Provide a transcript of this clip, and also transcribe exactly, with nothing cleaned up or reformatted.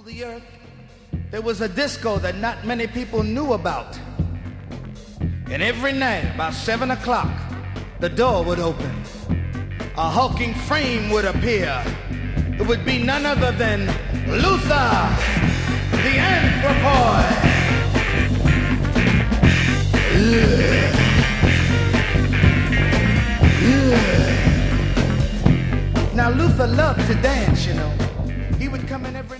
the earth, there was a disco that not many people knew about. And every night, about seven o'clock, the door would open. A hulking frame would appear. It would be none other than Luther, the anthropoid. Yeah. Yeah. Now Luther loved to dance, you know. He would come in every